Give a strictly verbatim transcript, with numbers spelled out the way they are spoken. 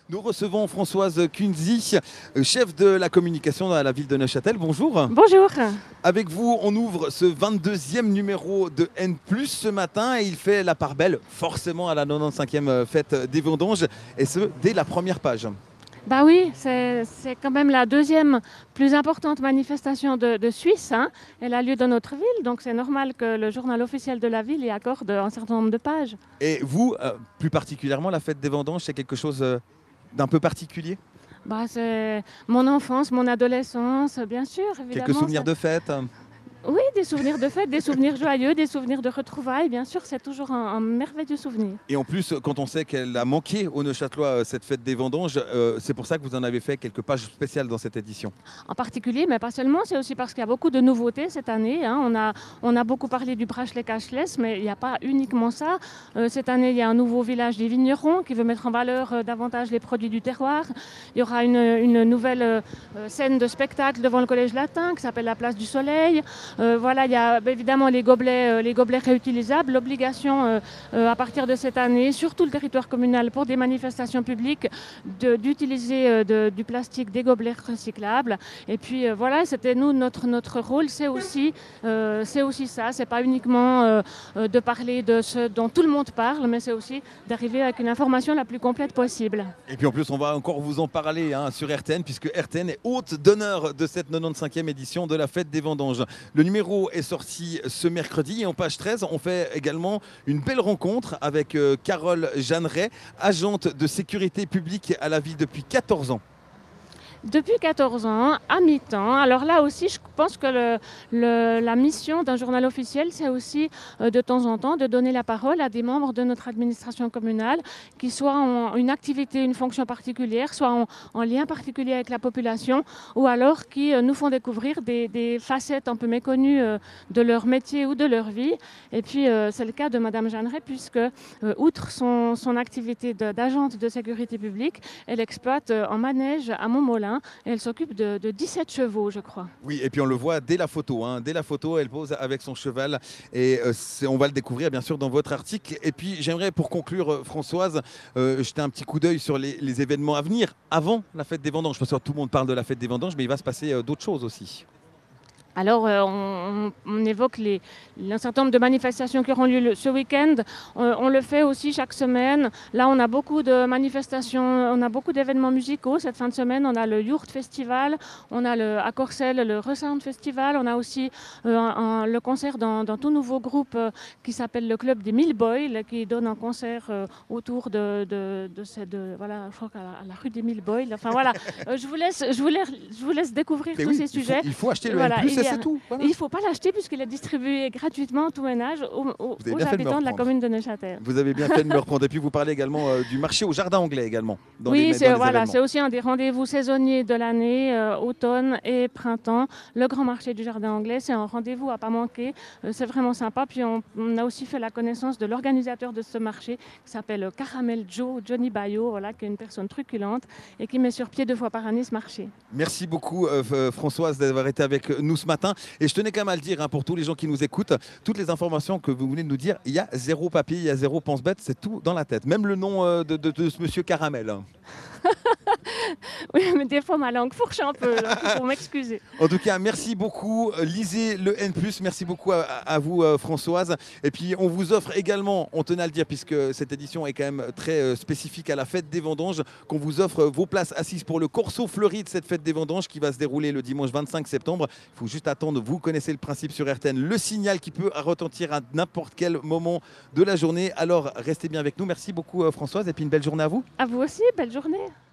Nous recevons Françoise Kunzi, chef de la communication à la ville de Neuchâtel. Bonjour. Bonjour. Avec vous, on ouvre ce vingt-deuxième numéro de N plus, ce matin et il fait la part belle forcément à la quatre-vingt-quinzième fête des vendanges et ce, dès la première page. Bah oui, c'est quand même la deuxième plus importante manifestation de, de Suisse. Hein. Elle a lieu dans notre ville, donc c'est normal que le journal officiel de la ville y accorde un certain nombre de pages. Et vous, euh, plus particulièrement, la fête des vendanges, c'est quelque chose euh, d'un peu particulier? Bah, c'est mon enfance, mon adolescence, bien sûr, évidemment. Quelques souvenirs ça... de fête? Oui, des souvenirs de fête, des souvenirs joyeux, des souvenirs de retrouvailles. Bien sûr, c'est toujours un, un merveilleux souvenir. Et en plus, quand on sait qu'elle a manqué aux Neuchâtelois cette fête des vendanges, euh, c'est pour ça que vous en avez fait quelques pages spéciales dans cette édition. En particulier, mais pas seulement, c'est aussi parce qu'il y a beaucoup de nouveautés cette année. Hein. On a, on a beaucoup parlé du bracelet cashless, mais il n'y a pas uniquement ça. Euh, cette année, il y a un nouveau village des vignerons qui veut mettre en valeur euh, davantage les produits du terroir. Il y aura une, une nouvelle euh, scène de spectacle devant le Collège latin qui s'appelle la Place du Soleil. Euh, voilà, il y a évidemment les gobelets, euh, les gobelets réutilisables, l'obligation euh, euh, à partir de cette année, sur tout le territoire communal, pour des manifestations publiques, d'utiliser euh, de, du plastique, des gobelets recyclables. Et puis euh, voilà, c'était nous, notre, notre rôle, c'est aussi, euh, c'est aussi ça, c'est pas uniquement euh, euh, de parler de ce dont tout le monde parle, mais c'est aussi d'arriver avec une information la plus complète possible. Et puis en plus, on va encore vous en parler hein, sur R T N, puisque R T N est hôte d'honneur de cette quatre-vingt-quinzième édition de la fête des vendanges. Le numéro est sorti ce mercredi et en page treize, on fait également une belle rencontre avec euh, Carole Jeanneret, agente de sécurité publique à la ville depuis quatorze ans. Depuis quatorze ans, à mi-temps. Alors là aussi, je pense que le, le, la mission d'un journal officiel, c'est aussi euh, de temps en temps de donner la parole à des membres de notre administration communale qui soient en une activité, une fonction particulière, soit en, en lien particulier avec la population, ou alors qui euh, nous font découvrir des, des facettes un peu méconnues euh, de leur métier ou de leur vie. Et puis, euh, c'est le cas de Madame Jeanneret, puisque, euh, outre son, son activité d'agente de sécurité publique, elle exploite euh, en manège à Montmolin. Et elle s'occupe de, de dix-sept chevaux, je crois. Oui, et puis on le voit dès la photo. Hein. Dès la photo, elle pose avec son cheval. Et euh, on va le découvrir, bien sûr, dans votre article. Et puis, j'aimerais, pour conclure, euh, Françoise, euh, jeter un petit coup d'œil sur les, les événements à venir avant la fête des vendanges. Je pense que tout le monde parle de la fête des vendanges, mais il va se passer euh, d'autres choses aussi. Alors, euh, on, on évoque les, un certain nombre de manifestations qui auront lieu le, ce week-end. Euh, on le fait aussi chaque semaine. Là, on a beaucoup de manifestations, on a beaucoup d'événements musicaux. Cette fin de semaine, on a le Yurt Festival, on a le, à Corcelles le Resound Festival, on a aussi euh, un, un, le concert d'un tout nouveau groupe euh, qui s'appelle le Club des Mille Boys, qui donne un concert euh, autour de, de, de, de, de, voilà, je crois qu'à la, la rue des Mille Boys. Enfin voilà, euh, je, vous laisse, je, vous laisse, je vous laisse découvrir Mais tous oui, ces il sujets. Faut, il faut acheter le voilà, N plus, c'est tout. Voilà. Il ne faut pas l'acheter puisqu'il est distribué gratuitement tout ménage aux, aux, aux habitants de, de la commune de Neuchâtel. Vous avez bien fait de me reprendre. Et puis vous parlez également euh, du marché au jardin anglais également. Dans oui, c'est voilà, aussi un des rendez-vous saisonniers de l'année, euh, automne et printemps. Le grand marché du jardin anglais, c'est un rendez-vous à pas manquer. Euh, c'est vraiment sympa. Puis on, on a aussi fait la connaissance de l'organisateur de ce marché qui s'appelle Caramel Joe, Johnny Bayo, voilà, qui est une personne truculente et qui met sur pied deux fois par année ce marché. Merci beaucoup euh, Françoise d'avoir été avec nous ce matin. Et je tenais quand même à le dire hein, pour tous les gens qui nous écoutent, toutes les informations que vous venez de nous dire, il y a zéro papier, il y a zéro pense-bête, c'est tout dans la tête. Même le nom euh, de, de, de ce monsieur Caramel. Oui, mais des fois ma langue fourche un peu, pour m'excuser. En tout cas, merci beaucoup. Lisez le N plus. Merci beaucoup à, à vous, Françoise. Et puis, on vous offre également, on tenait à le dire, puisque cette édition est quand même très spécifique à la fête des vendanges, qu'on vous offre vos places assises pour le Corso Fleuri de cette fête des vendanges qui va se dérouler le dimanche vingt-cinq septembre. Il faut juste attendre, vous connaissez le principe sur R T N, le signal qui peut retentir à n'importe quel moment de la journée. Alors, restez bien avec nous. Merci beaucoup, Françoise. Et puis, une belle journée à vous. À vous aussi, belle journée.